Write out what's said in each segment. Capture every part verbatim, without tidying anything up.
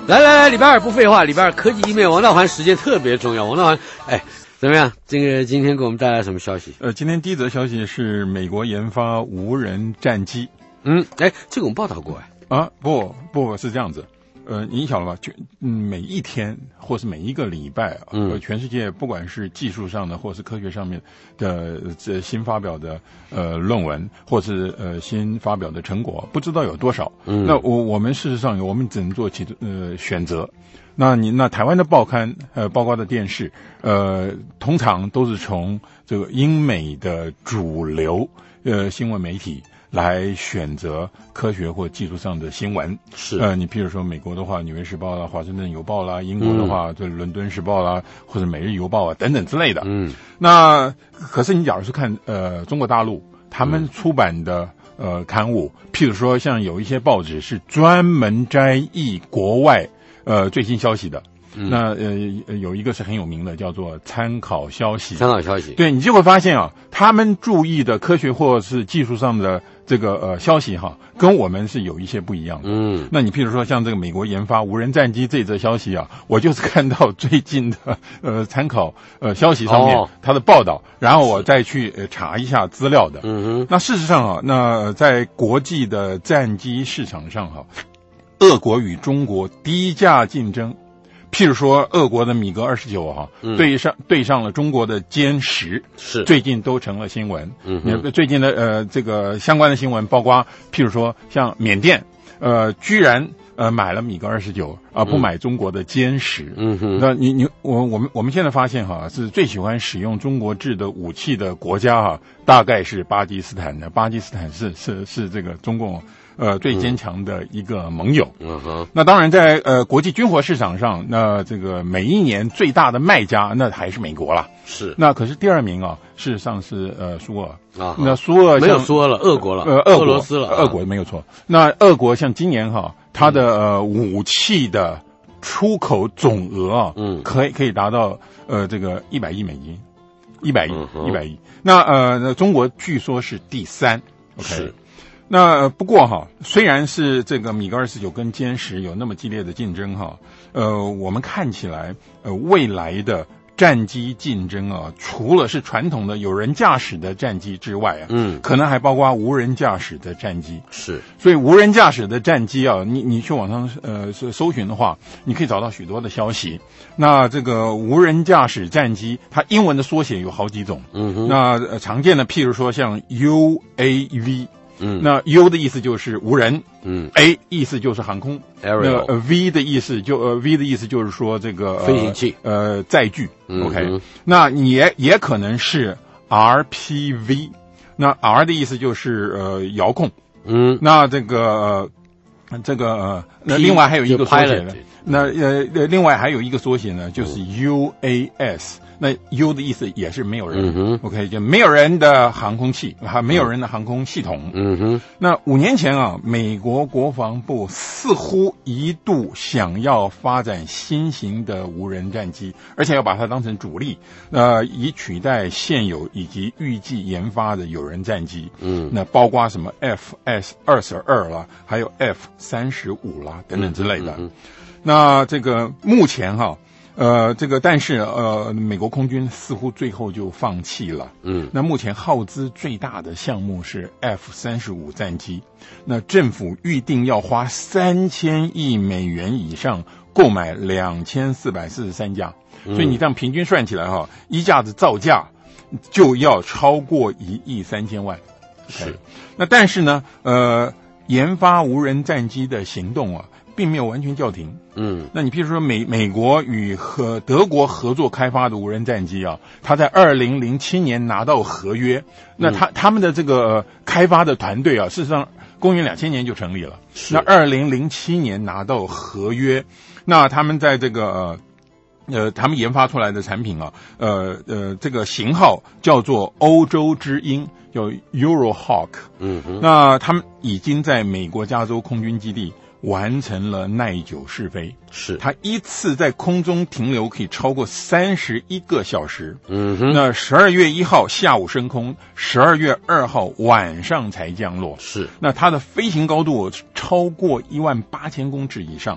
来来来，礼拜二不废话，礼拜二科技一面，王道环时间特别重要。王道环，哎，怎么样？这个今天给我们带来什么消息？ 呃，今天第一则消息是美国研发无人战机。 嗯，哎，这个我们报道过哎。 啊，不不是这样子。呃，你晓得吧？就嗯，每一天或是每一个礼拜啊， 嗯， 呃，全世界不管是技术上的或是科学上面的这新发表的呃论文，或是呃新发表的成果，不知道有多少。 嗯， 那我我们事实上我们只能做其呃选择。那你那台湾的报刊呃，包括的电视呃，通常都是从这个英美的主流呃新闻媒体来选择科学或技术上的新闻。 是呃，你譬如说美国的话，《纽约时报》啦，《华盛顿邮报》啦；英国的话，这、嗯《伦敦时报》啦，或者《每日邮报》啊等等之类的。嗯，那可是你假如是看呃中国大陆他们出版的、嗯、呃刊物，譬如说像有一些报纸是专门摘译国外呃最新消息的。嗯、那呃有一个是很有名的，叫做参考消息。 参考消息， 对，你就会发现啊，他们注意的科学或是技术上的这个呃消息哈，跟我们是有一些不一样的。嗯，那你譬如说像这个美国研发无人战机这则消息啊，我就是看到最近的呃参考呃消息上面它的报道，然后我再去呃查一下资料的。嗯哼，那事实上啊，那在国际的战机市场上哈，俄国与中国低价竞争。譬如说，俄国的米格二十九哈，对上对上了中国的歼十，是最近都成了新闻。嗯，最近的呃这个相关的新闻，包括譬如说像缅甸，呃，居然呃买了米格二十九啊，不买中国的歼十。嗯哼，那你你我我们我们现在发现哈，是最喜欢使用中国制的武器的国家哈，大概是巴基斯坦的。巴基斯坦是是是这个中共。呃，最坚强的一个盟友。嗯哼。那当然在，呃国际军火市场上，那这个每一年最大的卖家，那还是美国啦。是。那可是第二名啊，事实上是呃苏俄啊。那苏俄没有苏俄了，俄国了， 呃，俄俄罗斯了， 俄国没有错。那俄国像今年哈，它的呃武器的出口总额啊，嗯，可以可以达到呃这个一百亿美金，一百亿，一百亿。那呃，那中国据说是第三。OK。是。那不过哈，虽然是这个米格二十九跟歼十有那么激烈的竞争哈，呃，我们看起来呃未来的战机竞争啊，除了是传统的有人驾驶的战机之外啊，嗯，可能还包括无人驾驶的战机。是，所以无人驾驶的战机啊，你你去网上呃搜寻的话，你可以找到许多的消息。那这个无人驾驶战机，它英文的缩写有好几种。嗯哼，那、呃、常见的譬如说像 U A V。嗯，那 U 的意思就是无人，嗯 ，A 意思就是航空，那呃 V 的意思就呃 V 的意思就是说这个、呃、 飞行器， 呃载具、嗯、，OK， 那你也也可能是 R P V， 那 R 的意思就是呃遥控，嗯，那这个呃这个呃那另外还有一个缩写呢，那呃另外还有一个缩写呢，就是 U A S。那 U 的意思也是没有人、嗯、，OK， 就没有人的航空器，还没有人的航空系统。嗯哼。那五年前啊，美国国防部似乎一度想要发展新型的无人战机，而且要把它当成主力，呃，以取代现有以及预计研发的有人战机。嗯。那包括什么 F S 二十二啦，还有 F 三十五啦等等之类的。嗯嗯、那这个目前哈。呃，这个但是呃，美国空军似乎最后就放弃了。嗯，那目前耗资最大的项目是 F 三十五战机，那政府预定要花三千亿美元以上购买两千四百四十三架，所以你这样平均算起来哈，一架子造价就要超过一亿三千万。是，那但是呢，呃，研发无人战机的行动啊。并没有完全叫停。嗯，那你譬如说美美国与和德国合作开发的无人战机啊，他在二零零七年拿到合约，那他、嗯、他们的这个、呃、开发的团队啊，事实上公元两千年就成立了。那二零零七年拿到合约，那他们在这个呃呃他们研发出来的产品啊，呃呃这个型号叫做欧洲之鹰，叫 Eurohawk。嗯哼，那他们已经在美国加州空军基地。完成了耐久试飞，是它一次在空中停留可以超过三十一个小时。嗯哼，那十二月一号下午升空，十二月二号晚上才降落。是，那它的飞行高度超过一万八千公尺以上。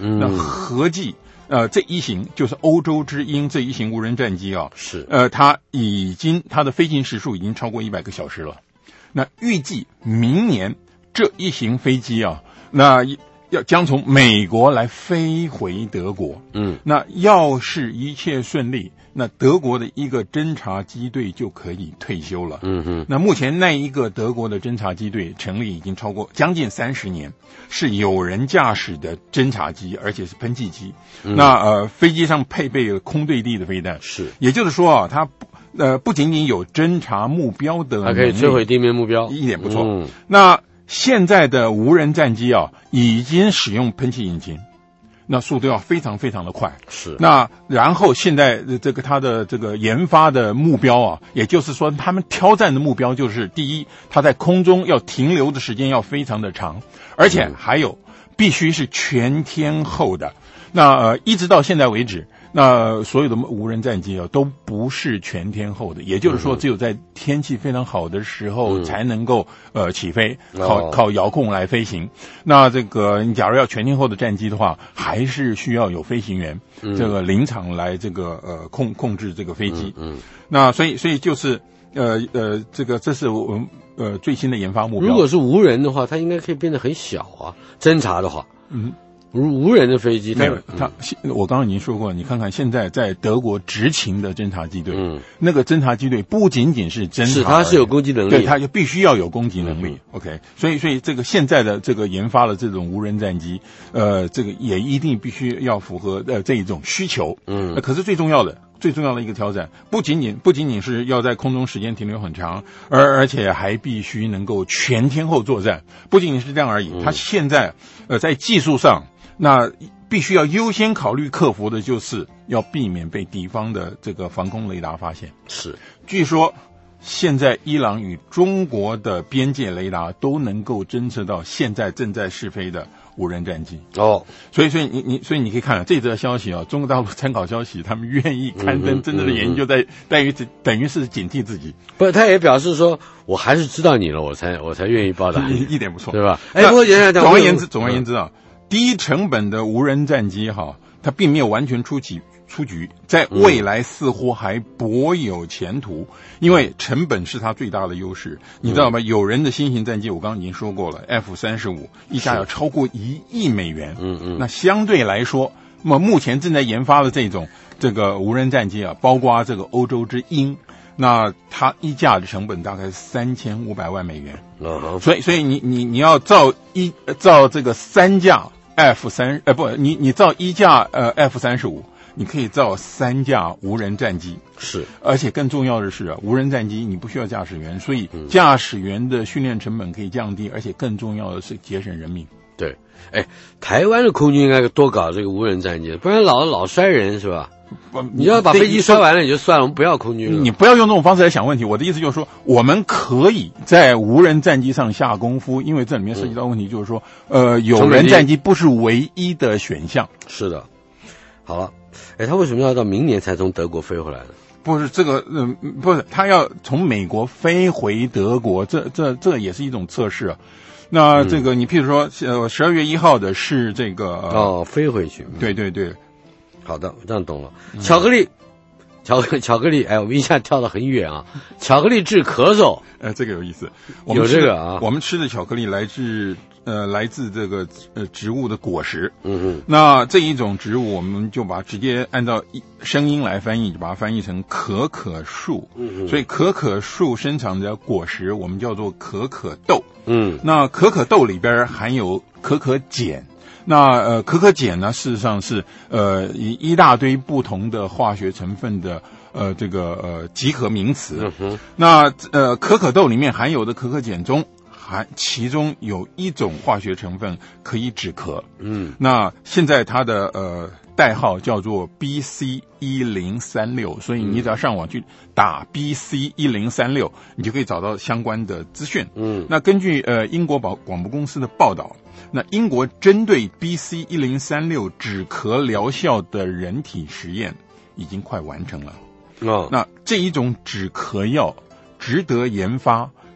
嗯，那合计呃这一型就是欧洲之鹰这一型无人战机啊， 是呃它已经它的飞行时数已经超过一百个小时了。那预计明年这一型飞机啊，那要将从美国来飞回德国。嗯，那要是一切顺利，那德国的一个侦察机队就可以退休了。嗯哼，那目前那一个德国的侦察机队成立已经超过将近三十年，是有人驾驶的侦察机，而且是喷气机。嗯、那呃，飞机上配备了空对地的飞弹， 是， 也就是说啊，它呃不仅仅有侦察目标的能力， 它可以摧毁地面目标， 一点不错。嗯，那现在的无人战机啊，已经使用喷气引擎，那速度要非常非常的快。 是， 那然后现在这个它的这个研发的目标啊，也就是说他们挑战的目标就是第一，它在空中要停留的时间要非常的长，而且还有必须是全天候的。那呃，一直到现在为止，那所有的无人战机啊都不是全天候的，也就是说只有在天气非常好的时候才能够、嗯、呃起飞，靠靠遥控来飞行。那这个你假如要全天候的战机的话，还是需要有飞行员、嗯、这个临场来这个呃控控制这个飞机。嗯，嗯那所以所以就是呃呃这个这是我们呃最新的研发目标。 如果是无人的话，它应该可以变得很小啊，侦察的话。嗯。无无人的飞机， 没有它。我刚刚已经说过，你看看现在在德国执勤的侦察机队，嗯，那个侦察机队不仅仅是侦察， 是它是有攻击能力， 对，它就必须要有攻击能力。嗯、OK， 所以所以这个现在的这个研发的这种无人战机，呃，这个也一定必须要符合呃这一种需求。嗯，呃、可是最重要的。最重要的一个挑战，不仅仅不仅仅是要在空中时间停留很长，而而且还必须能够全天候作战。不仅仅是这样而已，它现在呃在技术上，那必须要优先考虑克服的就是要避免被敌方的这个防空雷达发现。 是， 据说现在伊朗与中国的边界雷达都能够侦测到现在正在试飞的无人战机哦， 所以所以你你所以你可以看这则消息啊，中国大陆参考消息，他们愿意刊登真正的研究在，在于等于是警惕自己。 不，他也表示说，我还是知道你了，我才我才愿意报答你， 一点不错， 对吧？哎，不过总而言之，总而言之啊，低成本的无人战机哈，它并没有完全出局。出局，在未来似乎还颇有前途，嗯、因为成本是它最大的优势，你知道吗？嗯、有人的新型战机，我刚刚已经说过了 ，F 三十五一架要超过一亿美元，嗯嗯，那相对来说，那么目前正在研发的这种这个无人战机啊，包括这个欧洲之鹰，那它一架的成本大概是三千五百万美元，嗯，所以所以你你你要造一造这个三架 F 三呃不，你你造一架呃 F 三十五。你可以造三架无人战机， 是， 而且更重要的是啊，无人战机你不需要驾驶员，所以驾驶员的训练成本可以降低，而且更重要的是节省人命。 对，哎，台湾的空军应该多搞这个无人战机，不然老老摔人是吧？你要把飞机摔完了也就算了，我们不要空军了。 你不要用这种方式来想问题。我的意思就是说，我们可以在无人战机上下功夫，因为这里面涉及到问题就是说，呃，有人战机不是唯一的选项。 是的，好了。哎，他为什么要到明年才从德国飞回来呢？ 不是这个，嗯、呃，不是他要从美国飞回德国，这这这也是一种测试啊。那这个，嗯、你譬如说，呃，十二月一号的是这个、呃、 哦，飞回去。 对对对， 好的，这样懂了。巧克力，巧克巧克力，哎，我们一下跳得很远啊。巧克力治咳嗽， 哎，这个有意思。 我们有这个啊， 我们吃的巧克力来自。呃，来自这个呃植物的果实，嗯嗯，那这一种植物，我们就把直接按照一声音来翻译，就把它翻译成可可树，嗯嗯，所以可可树生长的果实，我们叫做可可豆，嗯，那可可豆里边含有可可碱，那呃可可碱呢，事实上是呃一一大堆不同的化学成分的。呃，这个呃集合名词，嗯、那呃可可豆里面含有的可可碱中。含其中有一种化学成分可以止咳，嗯，那现在它的呃代号叫做 B C 一零三六，所以你只要上网去打 B C 一零三六，你就可以找到相关的资讯。嗯，那根据呃英国广广播公司的报道，那英国针对 B C 一零三六止咳疗效的人体实验已经快完成了。哦，那这一种止咳药值得研发。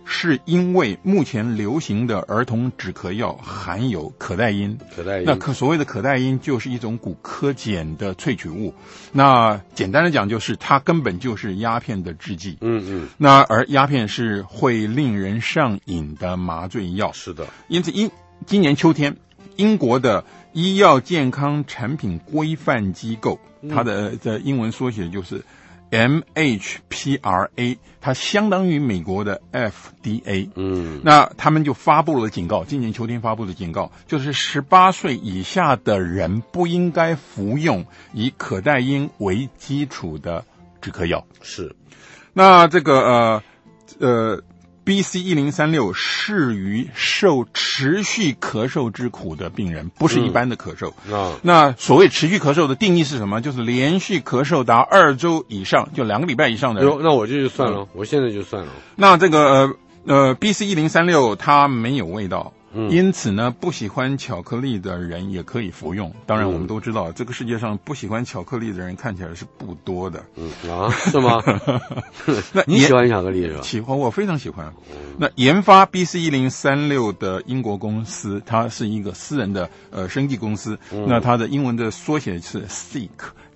是因为目前流行的儿童止咳药含有可待因。 可待因， 那可所谓的可待因就是一种古柯碱的萃取物。那简单的讲，就是它根本就是鸦片的制剂。 嗯嗯。 那而鸦片是会令人上瘾的麻醉药。 是的。 因此，因今年秋天，英国的医药健康产品规范机构，它的的英文缩写就是 M H P R A， 它相当于美国的 F D A。 嗯， 那他们就发布了警告，今年秋天发布的警告，就是十八岁以下的人不应该服用以可待因为基础的止咳药。 是。 那这个呃呃。B C 一零三六 适于受持续咳嗽之苦的病人，不是一般的咳嗽。 嗯哦、 那所谓持续咳嗽的定义是什么？就是连续咳嗽达二周以上，就两个礼拜以上的人。 那我这就算了，嗯、我现在就算了。 那这个呃呃 B C 一零三六 它没有味道。 嗯、 因此呢，不喜欢巧克力的人也可以服用。当然，我们都知道、嗯、这个世界上不喜欢巧克力的人看起来是不多的。 嗯啊，是吗？那你喜欢巧克力是吧？ 喜欢，我非常喜欢。嗯、那研发 B C 一零三六 的英国公司，它是一个私人的呃生技公司。嗯、那它的英文的缩写是 Seek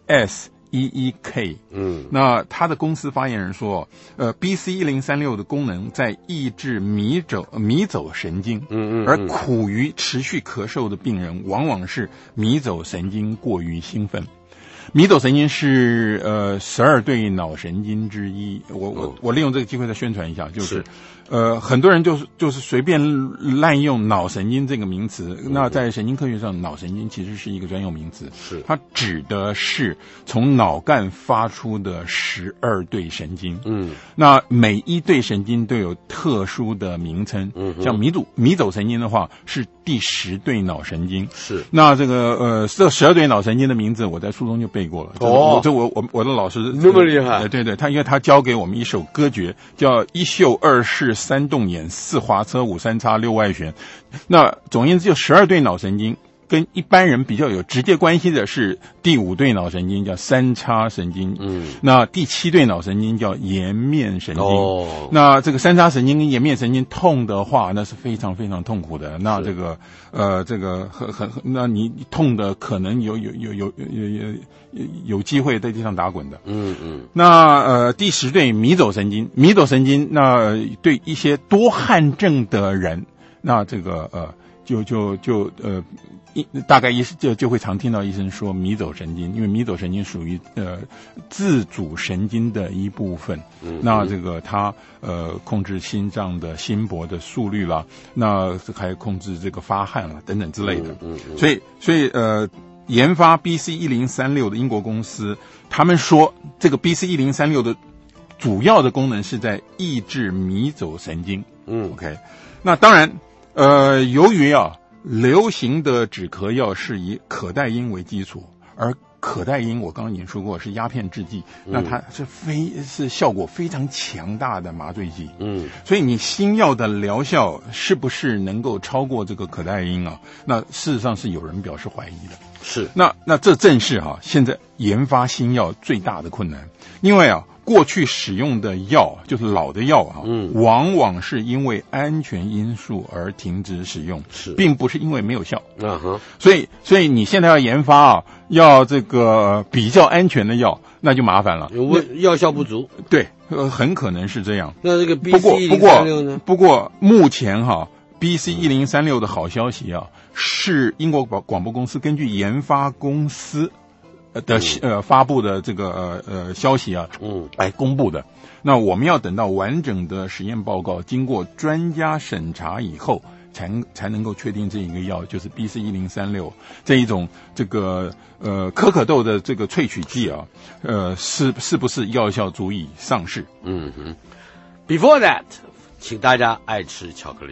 S。E E K， 嗯， 那他的公司发言人说，呃 ，B C 一零三六 的功能在抑制迷走迷走神经， 嗯 嗯, 嗯， 而苦于持续咳嗽的病人，往往是迷走神经过于兴奋。迷走神经是呃十二对脑神经之一，我我我利用这个机会再宣传一下，就是。是呃，很多人就是就是随便滥用脑神经这个名词。嗯、那在神经科学上，脑神经其实是一个专用名词， 是它指的是从脑干发出的十二对神经。 嗯， 那每一对神经都有特殊的名称。 嗯， 像迷走迷走神经的话，是第十对脑神经。 是那这个呃，这十二对脑神经的名字，我在书中就背过了。 哦， 这我我我的老师那么厉害。 呃、对对，他因为他教给我们一首歌诀，叫一秀二式。三动眼四滑车五三叉六外旋，那总而言之就十二对脑神经，跟一般人比较有直接关系的是第五对脑神经叫三叉神经， 嗯， 那第七对脑神经叫颜面神经。 哦， 那这个三叉神经跟颜面神经痛的话，那是非常非常痛苦的。那这个呃，这个很很，那你痛的可能有有有有有有有有机会在地上打滚的。 嗯嗯。 那呃，第十对迷走神经，迷走神经那对一些多汗症的人，那这个呃，就就就呃。大概医就就会常听到医生说迷走神经，因为迷走神经属于呃自主神经的一部分。 嗯， 那这个它呃控制心脏的心搏的速率啦，那还控制这个发汗啦等等之类的。 嗯 嗯, 嗯， 所以所以呃研发 B C 一零三六 的英国公司，他们说这个 B C 一零三六 的主要的功能是在抑制迷走神经。 嗯 ，OK， 那当然呃由于啊。流行的止咳药是以可待因为基础，而可待因我刚刚已经说过是鸦片制剂， 嗯、 那它是非是效果非常强大的麻醉剂。 嗯， 所以你新药的疗效是不是能够超过这个可待因啊？那事实上是有人表示怀疑的。 是， 那那这正是哈、啊、现在研发新药最大的困难，因为啊。过去使用的药就是老的药啊， 嗯， 往往是因为安全因素而停止使用， 是， 并不是因为没有效。 嗯哼， 所以所以你现在要研发啊，要这个比较安全的药，那就麻烦了， 药效不足。 对，呃，很可能是这样。 那这个 B C 一零三六呢？ 不过不过目前哈、啊、B C 一零三六 的好消息啊，是英国广广播公司根据研发公司。的呃发布的这个呃呃消息啊， 嗯， 来公布的。那我们要等到完整的实验报告经过专家审查以后，才才能够确定这一个药就是 B C 一零三六 这一种这个呃可可豆的这个萃取剂啊，呃是是不是药效足以上市？ 嗯哼。Before that， 请大家爱吃巧克力。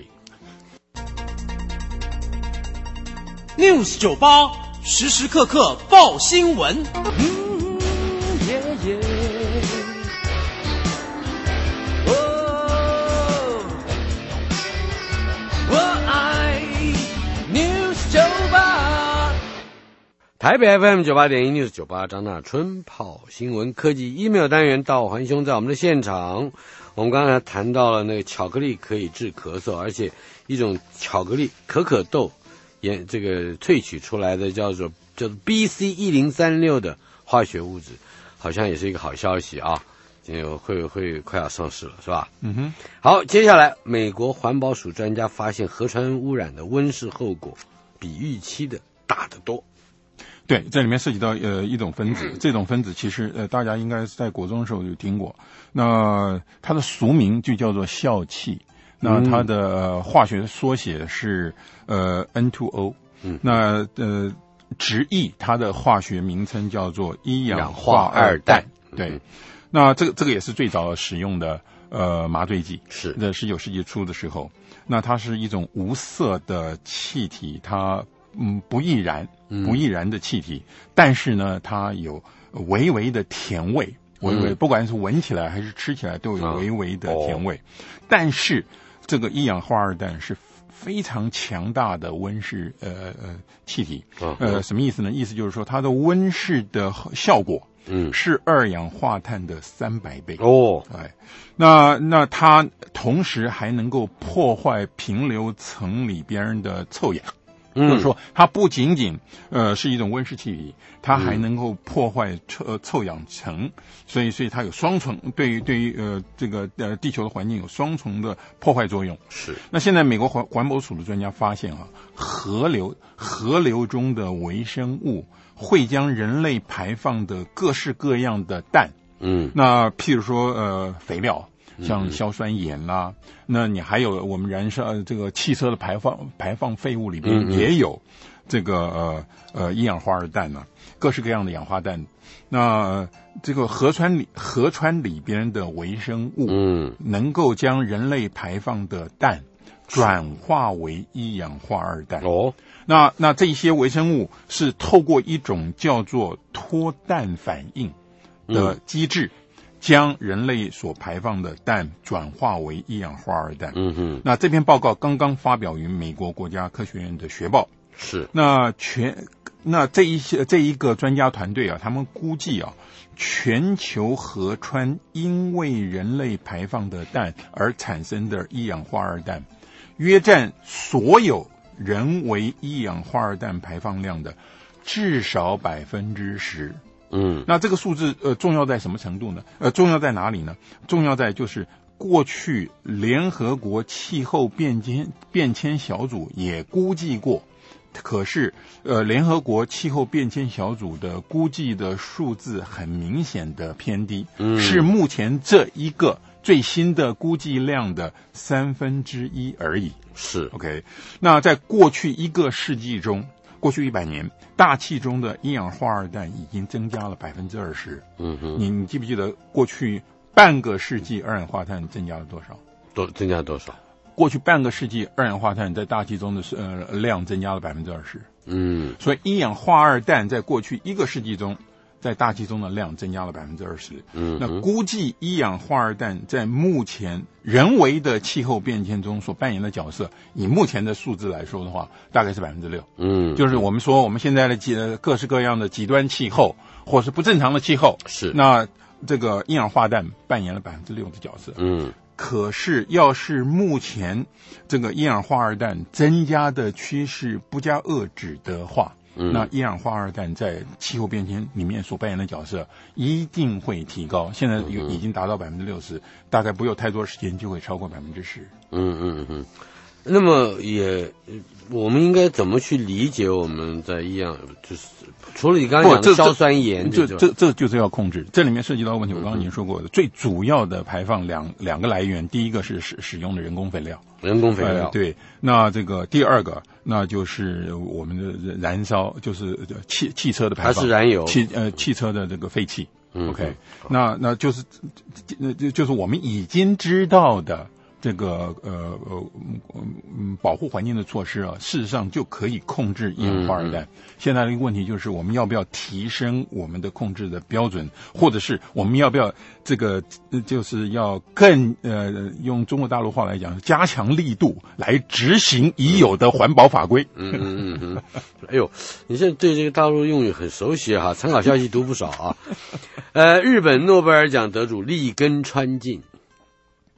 News 九八。时时刻刻报新闻。嗯耶耶哦，我爱 News 九八。 台北 F M 九八点一 News 九八张大春跑新闻科技 email 单元，道环兄在我们的现场。 我们刚才谈到了那个巧克力可以治咳嗽，而且一种巧克力可可豆研这个萃取出来的叫做叫做 B C 一零三六的化学物质，好像也是一个好消息啊，会会快要上市了，是吧？ 嗯哼。 好，接下来美国环保署专家发现河川污染的温室后果比预期的大得多。 对，这里面涉及到呃一种分子，这种分子其实呃大家应该在国中的时候有听过，那它的俗名就叫做笑气，那它的、呃、化学缩写是呃 N 二 O， 嗯，那呃直译它的化学名称叫做一氧化二氮，对，嗯、那这个这个也是最早使用的呃麻醉剂， 是在十九世纪初的时候，那它是一种无色的气体，它嗯不易燃。不易燃的气体，但是呢，它有微微的甜味，微微、嗯、不管是闻起来还是吃起来都有微微的甜味。嗯哦、但是这个一氧化二氮是非常强大的温室呃呃气体，嗯、呃什么意思呢？意思就是说它的温室的效果，嗯，是二氧化碳的三百倍哦。 哎，那那它同时还能够破坏平流层里边的臭氧。就是说，它不仅仅呃是一种温室气体，它还能够破坏臭、呃、臭氧层，所以所以它有双重对于对于呃这个呃地球的环境有双重的破坏作用。 是。那现在美国环环保署的专家发现啊，河流河流中的微生物会将人类排放的各式各样的氮，嗯，那譬如说呃肥料。像硝酸盐啦、啊嗯，那你还有我们燃烧这个汽车的排放排放废物里边也有这个呃呃一氧化二氮呢、啊，各式各样的氧化氮。那、呃、这个河川里河川里边的微生物，嗯，能够将人类排放的氮转化为一氧化二氮。哦，那那这些微生物是透过一种叫做脱氮反应的机制。嗯，将人类所排放的氮转化为一氧化二氮。嗯哼，那这篇报告刚刚发表于美国国家科学院的学报。 是， 那全那这一些这一个专家团队啊，他们估计啊，全球河川因为人类排放的氮而产生的一氧化二氮，约占所有人为一氧化二氮排放量的至少百分之十。嗯，那这个数字呃重要在什么程度呢？呃，重要在哪里呢？重要在就是过去联合国气候变迁变迁小组也估计过，可是呃联合国气候变迁小组的估计的数字很明显的偏低，嗯，是目前这一个最新的估计量的三分之一而已。 是 OK， 那在过去一个世纪中。过去一百年，大气中的一氧化二氮已经增加了百分之二十。嗯哼，你你记不记得过去半个世纪二氧化碳增加了多少？ 多增加多少？ 过去半个世纪二氧化碳在大气中的呃量增加了百分之二十。嗯，所以一氧化二氮在过去一个世纪中，在大气中的量增加了百分之二十。嗯，那估计一氧化二氮在目前人为的气候变迁中所扮演的角色，以目前的数字来说的话，大概是百分之六。嗯，就是我们说我们现在的极各式各样的极端气候，或是不正常的气候， 是那这个一氧化氮扮演了百分之六的角色。嗯，可是要是目前这个一氧化二氮增加的趋势不加遏制的话，嗯，那一氧化二氮在气候变迁里面所扮演的角色一定会提高，现在有已经达到百分之六十，大概不用太多时间就会超过百分之十。 嗯嗯嗯。那么也，我们应该怎么去理解我们在一氧，就是除了你刚刚讲的硝酸盐， 这这这就是要控制。这里面涉及到问题，我刚刚已经说过的，嗯、最主要的排放两两个来源，第一个是使使用的人工肥料， 人工肥料、呃、 对。那这个第二个，那就是我们的燃烧，就是汽汽车的排放， 它是燃油， 汽呃汽车的这个废气。嗯、OK， 那那就是那就是我们已经知道的。这个呃呃嗯保护环境的措施啊，事实上就可以控制一氧化二氮。嗯嗯、现在的一个问题就是，我们要不要提升我们的控制的标准，或者是我们要不要这个就是要更呃用中国大陆话来讲，加强力度来执行已有的环保法规。 嗯嗯嗯嗯。哎呦，你现在对这个大陆用语很熟悉哈、啊，参考消息读不少啊。呃，日本诺贝尔奖得主立根川进。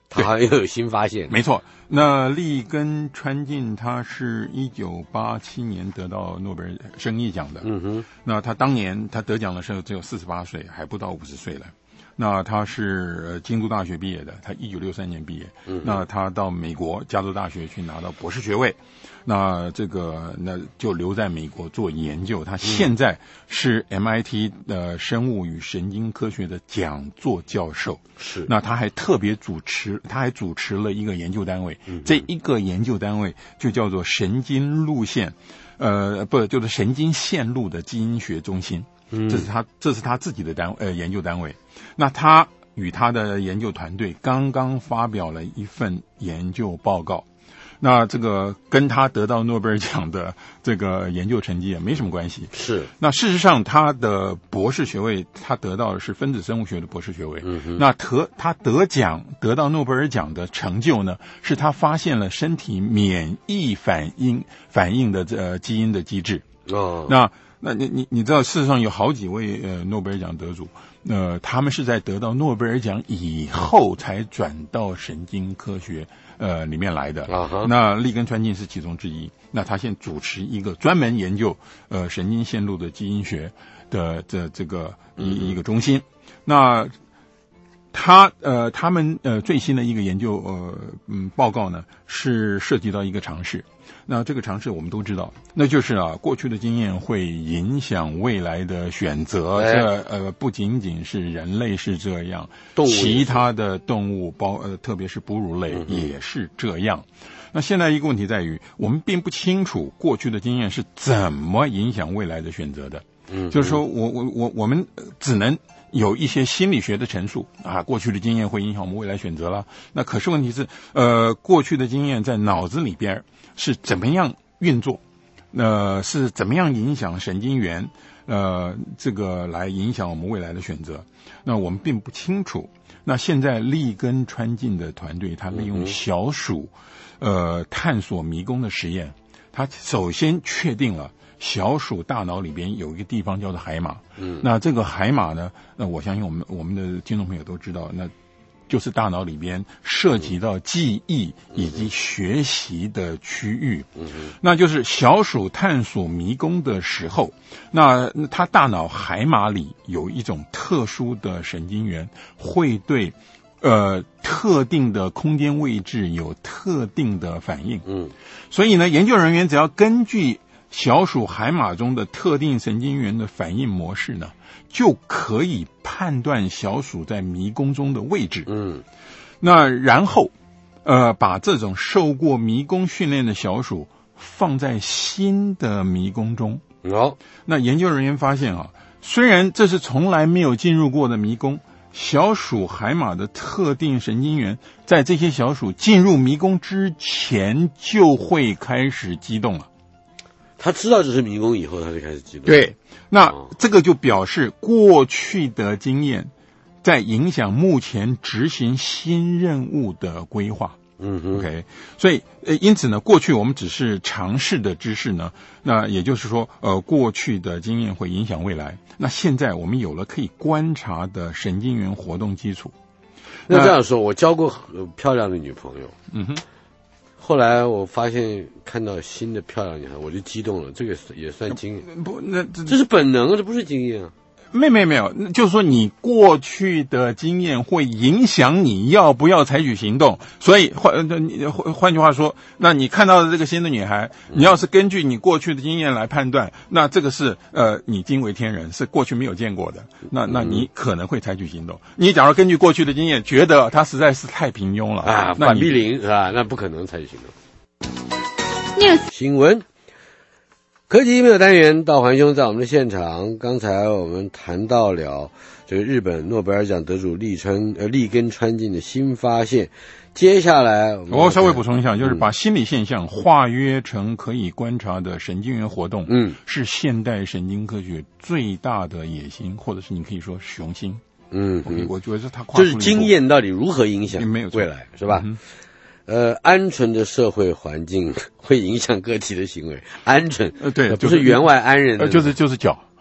他好像又有新发现。 没错，那利根川进他是一九八七年得到诺贝尔生理奖的。嗯哼，那他当年他得奖的时候只有四十八岁，还不到五十岁了。那他是京都大学毕业的，他一九六三年毕业。嗯，那他到美国加州大学去拿到博士学位，那这个那就留在美国做研究。他现在是 M I T 的生物与神经科学的讲座教授。 是， 那他还特别主持，他还主持了一个研究单位。嗯，这一个研究单位就叫做神经路线，呃，不就是神经线路的基因学中心。嗯，这是他这是他自己的单呃研究单位。那他与他的研究团队刚刚发表了一份研究报告，那这个跟他得到诺贝尔奖的这个研究成绩也没什么关系。 是， 那事实上他的博士学位他得到的是分子生物学的博士学位。嗯哼，那得他得奖得到诺贝尔奖的成就呢，是他发现了身体免疫反应反应的呃基因的机制。哦，那那你你你知道，事实上有好几位呃诺贝尔奖得主，呃，他们是在得到诺贝尔奖以后才转到神经科学呃里面来的。Uh-huh. 那利根川进是其中之一。那他现在主持一个专门研究呃神经线路的基因学的这这个一一个中心。那他呃他们呃最新的一个研究呃嗯报告呢，是涉及到一个常识。那这个常识我们都知道，那就是啊，过去的经验会影响未来的选择。哎、这呃不仅仅是人类是这样，动物其他的动物包呃特别是哺乳类也是这样。嗯、那现在一个问题在于，我们并不清楚过去的经验是怎么影响未来的选择的。嗯，就是说我我我我们只能有一些心理学的陈述啊，过去的经验会影响我们未来选择了。那可是问题是，呃，过去的经验在脑子里边是怎么样运作？呃，是怎么样影响神经元？呃，这个来影响我们未来的选择？那我们并不清楚。那现在利根川进的团队，他利用小鼠，呃，探索迷宫的实验，他首先确定了小鼠大脑里边有一个地方叫做海马。嗯，那这个海马呢，那我相信我们我们的听众朋友都知道，那就是大脑里边涉及到记忆以及学习的区域。嗯，那就是小鼠探索迷宫的时候，那它大脑海马里有一种特殊的神经元，会对呃特定的空间位置有特定的反应。嗯，所以呢，研究人员只要根据小鼠海马中的特定神经元的反应模式呢，就可以判断小鼠在迷宫中的位置。嗯，那然后呃把这种受过迷宫训练的小鼠放在新的迷宫中。哦，那研究人员发现啊，虽然这是从来没有进入过的迷宫，小鼠海马的特定神经元在这些小鼠进入迷宫之前就会开始激动了。 他知道这是迷宫以后，他就开始激动。 对，那这个就表示过去的经验在影响目前执行新任务的规划。嗯哼 ，OK， 所以呃，因此呢，过去我们只是尝试的知识呢，那也就是说，呃，过去的经验会影响未来。那现在我们有了可以观察的神经元活动基础。 那这样说，我交过漂亮的女朋友。嗯哼。后来我发现看到新的漂亮女孩，我就激动了。这个也算经验？ 不，那 这, 这是本能，这不是经验啊。 没没没有，就是说你过去的经验会影响你要不要采取行动。所以换换句话说，那你看到的这个新的女孩，你要是根据你过去的经验来判断，那这个是呃你惊为天人，是过去没有见过的。那那你可能会采取行动。你假如根据过去的经验觉得她实在是太平庸了啊， 那反必灵是吧？那不可能采取行动。新闻。科技email单元，道环兄在我们的现场。刚才我们谈到了这个日本诺贝尔奖得主利川呃利根川进的新发现。接下来我, 我稍微补充一下，就是把心理现象化约成可以观察的神经元活动，嗯，是现代神经科学最大的野心，或者是你可以说雄心。嗯，我我觉得是他跨就是经验到底如何影响未来，是吧？嗯，呃，鹌鹑的社会环境会影响个体的行为。鹌鹑， 呃，对， 不是员外安人的， 呃，就是就是脚。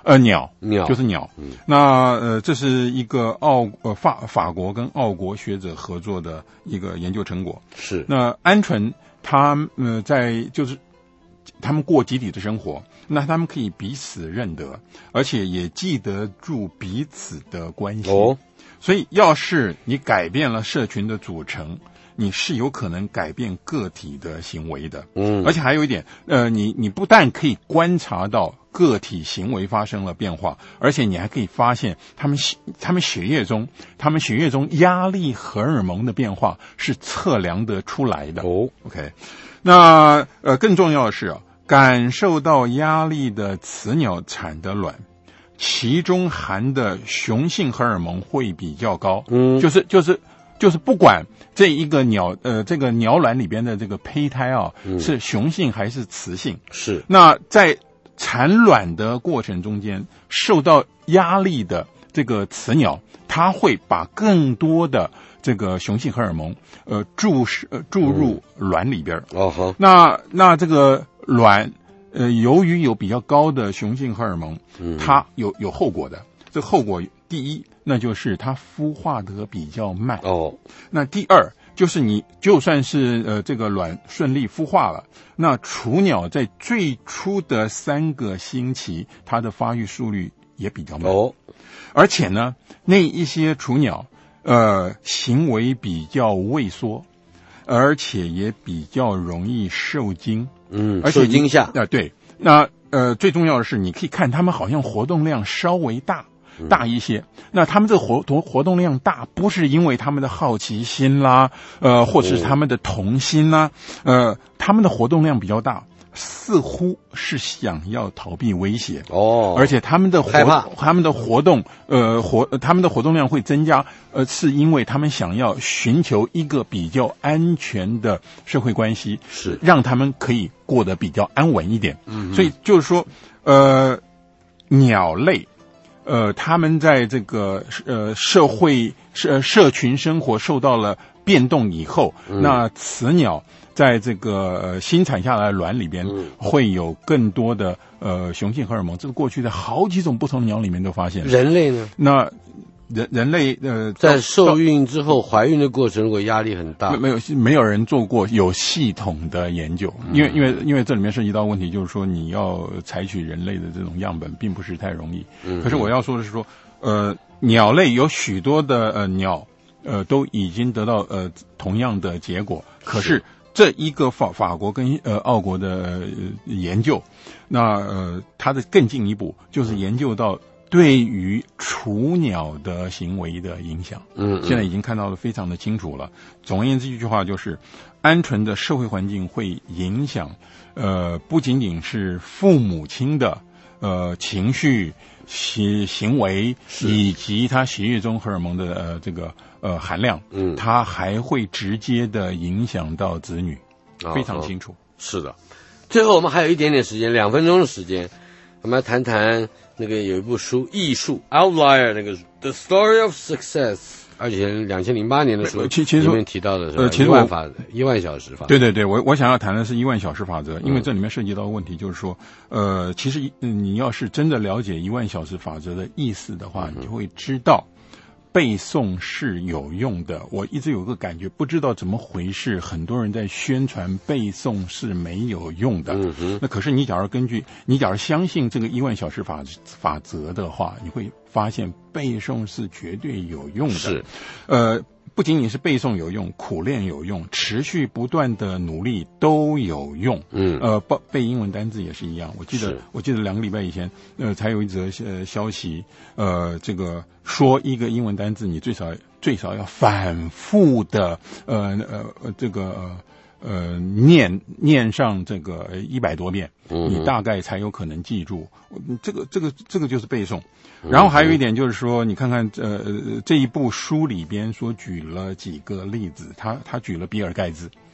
呃，鸟， 鸟就是鸟。嗯、那呃，这是一个澳呃法法国跟澳国学者合作的一个研究成果。 是。 那鹌鹑它呃在就是他们过集体的生活，那他们可以彼此认得，而且也记得住彼此的关系。哦。所以，要是你改变了社群的组成，你是有可能改变个体的行为的。嗯，而且还有一点，呃，你你不但可以观察到个体行为发生了变化，而且你还可以发现他们他们血液中他们血液中压力荷尔蒙的变化是测量得出来的。哦 ，OK， 那呃更重要的是啊，感受到压力的雌鸟产的卵，其中含的雄性荷尔蒙会比较高。嗯，就是就是就是不管这一个鸟呃这个鸟卵里边的这个胚胎啊、嗯、是雄性还是雌性， 是那在产卵的过程中间受到压力的这个雌鸟，它会把更多的这个雄性荷尔蒙呃注呃注入卵里边。哦好、嗯，那那这个卵。呃，由于有比较高的雄性荷尔蒙，嗯、它有有后果的。这后果第一，那就是它孵化得比较慢。哦，那第二就是你就算是呃这个卵顺利孵化了，那雏鸟在最初的三个星期，它的发育速率也比较慢。哦，而且呢，那一些雏鸟呃行为比较畏缩，而且也比较容易受惊。 嗯，而且受惊吓。 啊、呃，对，那呃，最重要的是，你可以看他们好像活动量稍微大，嗯、大一些。那他们这个活活活动量大，不是因为他们的好奇心啦，呃，或者是他们的童心啦，呃，他们的活动量比较大，似乎是想要逃避威胁哦，而且他们的活害怕， 他们的活动，呃，活他们的活动量会增加，呃，是因为他们想要寻求一个比较安全的社会关系， 是让他们可以过得比较安稳一点。嗯，所以就是说，呃，鸟类，呃，他们在这个呃社会社社群生活受到了变动以后，嗯、那雌鸟。在这个呃新产下来的卵里边，会有更多的呃雄性荷尔蒙，这是过去在好几种不同的鸟里面都发现。 人类呢？ 那人人类呃在受孕之后怀孕的过程，如果压力很大， 没有没有人做过有系统的研究，因为因为因为这里面涉及到问题，就是说你要采取人类的这种样本，并不是太容易。嗯，可是我要说的是说，呃，鸟类有许多的呃鸟呃都已经得到呃同样的结果，可是。这一个法法国跟呃澳国的、呃、研究，那呃它的更进一步就是研究到对于雏鸟的行为的影响。嗯，现在已经看到的非常的清楚了。总而言之，一句话就是，鹌鹑的社会环境会影响，呃，不仅仅是父母亲的呃情绪、行行为以及他血液中荷尔蒙的呃这个。呃，含量，嗯，它还会直接的影响到子女，哦、非常清楚。 是的，最后我们还有一点点时间，两分钟的时间，我们来谈谈那个有一部书《艺术 Outlier》那个《The Story of Success》，而且两千零八年的时候， 其其实里面提到的是呃，其实一万法一万小时法则。 对对对，我我想要谈的是一万小时法则，因为这里面涉及到的问题就是说，呃，其实、嗯、你要是真的了解一万小时法则的意思的话，嗯、你就会知道。背诵是有用的，我一直有个感觉，不知道怎么回事，很多人在宣传背诵是没有用的。嗯哼，那可是你假如根据你假如相信这个一万小时法法则的话，你会发现背诵是绝对有用的。 是， 呃。不仅仅是背诵有用，苦练有用，持续不断的努力都有用。嗯，呃，背背英文单字也是一样。我记得，我记得两个礼拜以前，呃，才有一则呃消息，呃，这个说一个英文单字，你最少最少要反复的，呃呃这个呃念念上这个一百多遍，嗯、你大概才有可能记住。这个这个这个就是背诵。然后还有一点就是说，你看看呃这一部书里边所举了几个例子，他他举了比尔盖茨，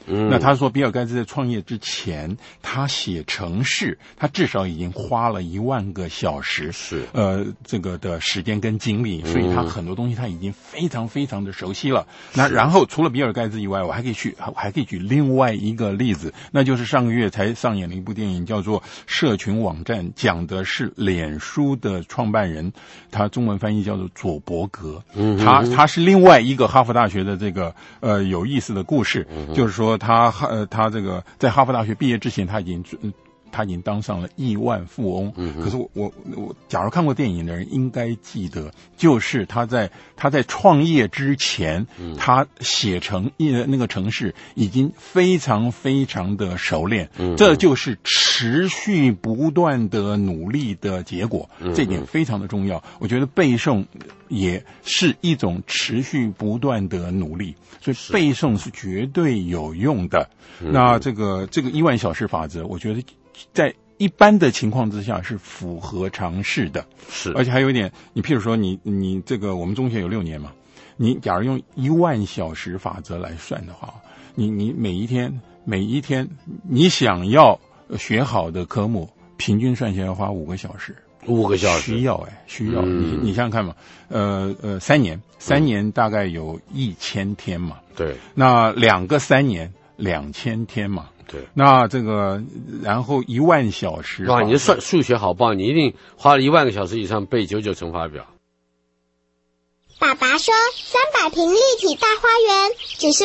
嗯，那他说比尔盖茨在创业之前，他写程式，他至少已经花了一万个小时， 是呃这个的时间跟精力，所以他很多东西他已经非常非常的熟悉了。那然后除了比尔盖茨以外，我还可以去，我还可以举另外一个例子，那就是上个月才上演的一部电影，叫做《社群网站》，讲的是脸书的创办人，他中文翻译叫做佐伯格，嗯，他他是另外一个哈佛大学的这个呃有意思的故事，嗯、就是说他呃他这个在哈佛大学毕业之前，他已经。他已经当上了亿万富翁，嗯、可是我我我，假如看过电影的人应该记得，就是他在他在创业之前，嗯、他写成一那个程式已经非常非常的熟练，嗯、这就是持续不断的努力的结果，嗯、这点非常的重要。我觉得背诵也是一种持续不断的努力，所以背诵是绝对有用的。那这个这个亿万小时法则，我觉得。在一般的情况之下是符合常识的， 是， 而且还有一点，你譬如说你你这个我们中学有六年嘛，你假如用一万小时法则来算的话，你你每一天每一天你想要学好的科目，平均算下来要花五个小时， 五个小时需要哎需要，嗯、你你想想看嘛，呃呃三年三年大概有一千天嘛， 对， 那两个三年两千天嘛。 对， 那这个，然后一万小时， 哇，你的算数学好棒，你一定花了一万个小时以上背九九乘法表。 爸爸说，三百平立体大花园只是